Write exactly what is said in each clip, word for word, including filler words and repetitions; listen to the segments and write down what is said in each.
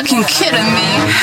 fucking kidding me?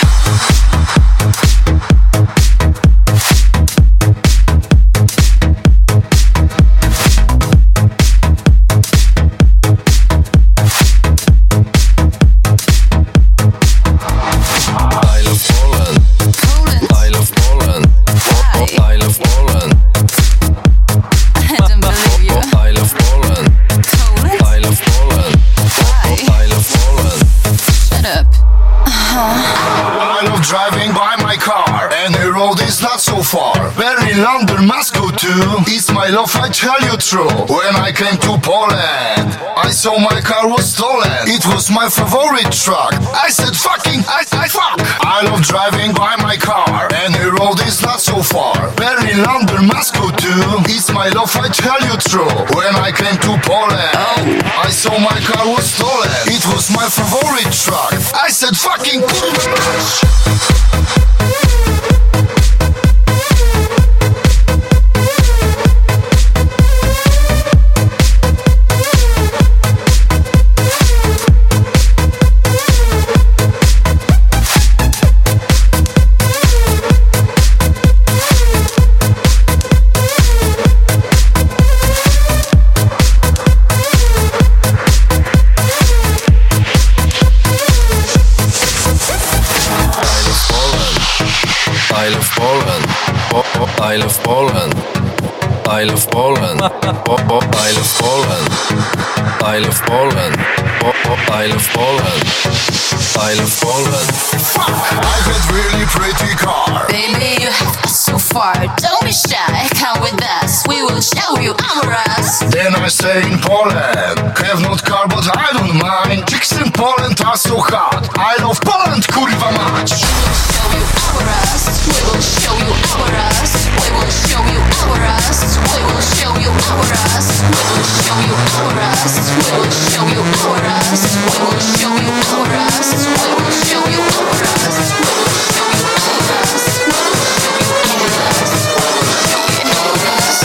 Driving by my car, and the road is not so far. Where in London, Moscow too. It's my love, I tell you true. When I came to Poland, I saw my car was stolen. It was my favorite truck. I said fucking, I said fuck. I love driving by my car, and the road is not so far. Where in London, Moscow too. It's my love, I tell you true. When I came to Poland, oh, I saw my car was stolen. It was my favorite truck. I said fucking I love Poland. Oh, oh, I love Poland. I love Poland. Oh, oh, I love Poland. I love Poland. Oh, oh, I love Poland. I love Poland. I got really pretty car. Baby, you have got so far. Don't be shy, come with us. We will show you our ass. Then I stay in Poland. Have not car, but I don't mind. Chicks in Poland are so hot. I love Poland, kurwa mać. We will show you our ass. We will show you our ass. We will show you our ass. We will show you our ass. We will show you our ass. We will show you our ass. We will show you our ass. We will show you our ass. We will show you our ass. We will show you our ass.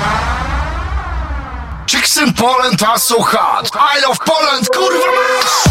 Chicks in Poland are so hot. I love Poland, kurwa mać.